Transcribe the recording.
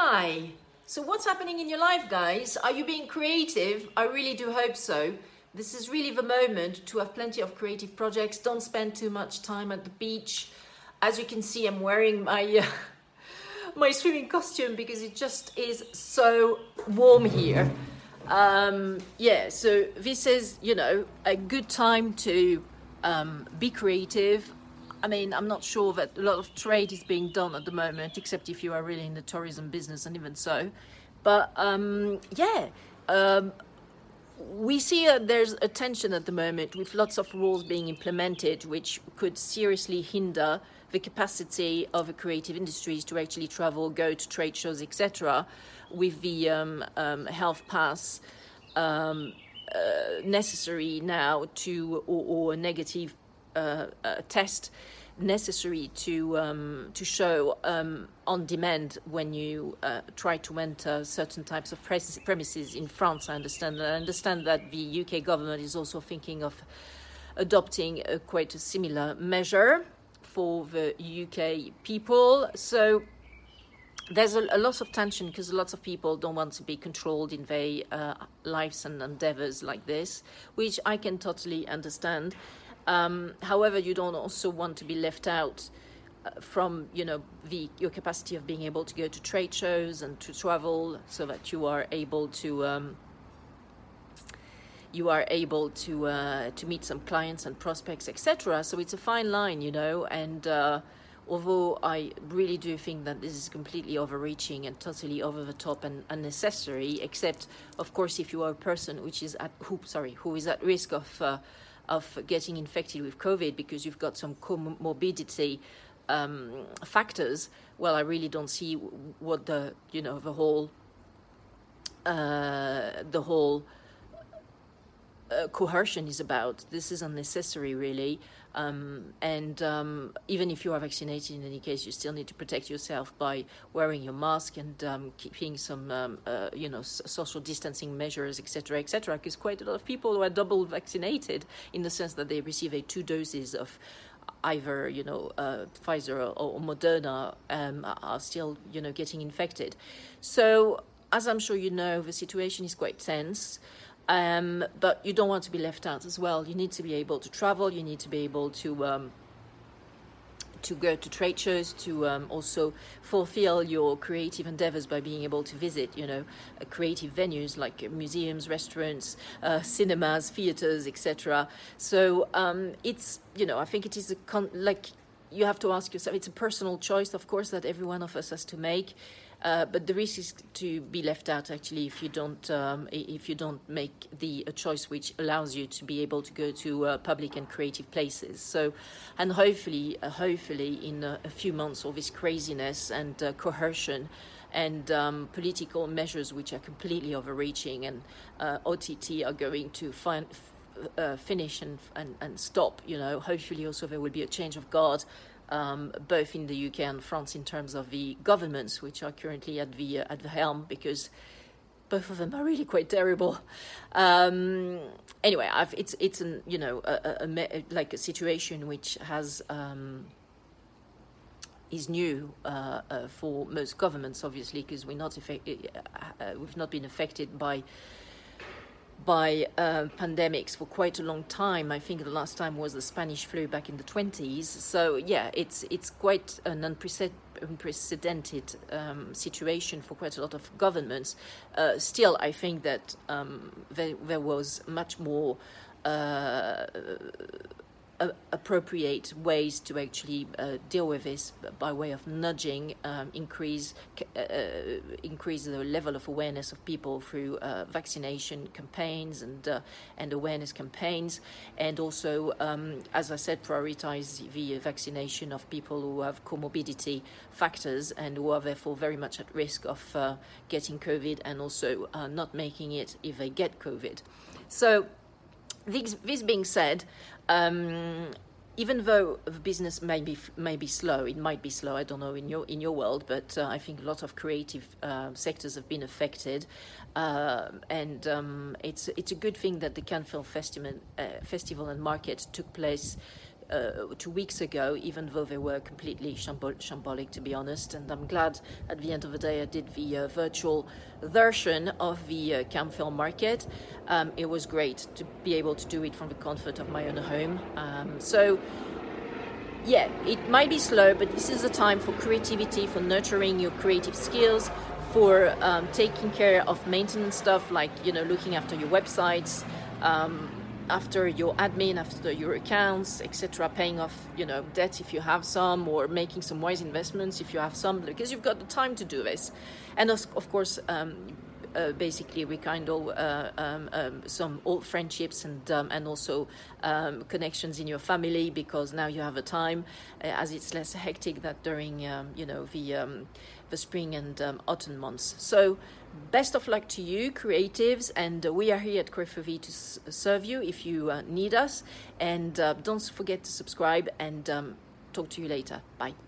Hi. So what's happening in your life, guys? Are you being creative? I really do hope so. This is really the moment to have plenty of creative projects. Don't spend too much time at the beach. As you can see, I'm wearing my my swimming costume because it just is so warm here. So this is, a good time to be creative. I mean, I'm not sure that a lot of trade is being done at the moment, except if you are really in the tourism business, and even so. But we see there's a tension at the moment with lots of rules being implemented, which could seriously hinder the capacity of the creative industries to actually travel, go to trade shows, etc., with the health pass necessary now or a negative test necessary to show on demand when you try to enter certain types of premises in France. I understand that the UK government is also thinking of adopting quite a similar measure for the UK people. So there's a lot of tension because lots of people don't want to be controlled in their lives and endeavors like this, which I can totally understand. However, you don't also want to be left out from, your capacity of being able to go to trade shows and to travel, so that you are able to meet some clients and prospects, etc. So it's a fine line, and although I really do think that this is completely overreaching and totally over the top and unnecessary, except, of course, if you are a person who is at risk of getting infected with COVID because you've got some comorbidity factors, well, I really don't see what the whole coercion is about. This is unnecessary, really. Even if you are vaccinated, in any case, you still need to protect yourself by wearing your mask and keeping some, social distancing measures, etc., because quite a lot of people who are double vaccinated in the sense that they receive 2 doses of either, Pfizer or Moderna are still, getting infected. So, as I'm sure you know, the situation is quite tense. But you don't want to be left out as well. You need to be able to travel. You need to be able to go to trade shows, to also fulfill your creative endeavors by being able to visit, creative venues like museums, restaurants, cinemas, theaters, etc. So it's, I think it is you have to ask yourself. It's a personal choice, of course, that every one of us has to make. But the risk is to be left out, actually, if you don't make a choice which allows you to be able to go to public and creative places. So, and hopefully, in a few months, all this craziness and coercion and political measures which are completely overreaching and OTT are going to finish and stop. Hopefully, also there will be a change of guard. Both in the UK and France in terms of the governments which are currently at the helm, because both of them are really quite terrible. Anyway, it's a situation which has is new for most governments, obviously, because we've not been affected by pandemics for quite a long time. I think the last time was the Spanish flu back in the 1920s. So yeah, it's quite an unprecedented situation for quite a lot of governments. Still, I think that there was much more appropriate ways to actually deal with this by way of nudging, increase the level of awareness of people through vaccination campaigns and awareness campaigns, and also, as I said, prioritize the vaccination of people who have comorbidity factors and who are therefore very much at risk of getting COVID and also not making it if they get COVID. So, this being said, even though the business may be slow, it might be slow. I don't know in your world, but I think a lot of creative sectors have been affected, and it's a good thing that the Cannes Film Festival and Market took place 2 weeks ago, even though they were completely shambolic, to be honest. And I'm glad at the end of the day I did the virtual version of the Cannes Film Market. It was great to be able to do it from the comfort of my own home. So yeah, it might be slow, but this is a time for creativity, for nurturing your creative skills, for taking care of maintenance stuff like, looking after your websites, after your admin, after your accounts, etc., paying off, debt if you have some, or making some wise investments if you have some, because you've got the time to do this. And of course, basically rekindle some old friendships and also connections in your family, because now you have a time, as it's less hectic than during the spring and autumn months. So best of luck to you, creatives, and we are here at Crefevie to serve you if you need us. And don't forget to subscribe, and talk to you later. Bye.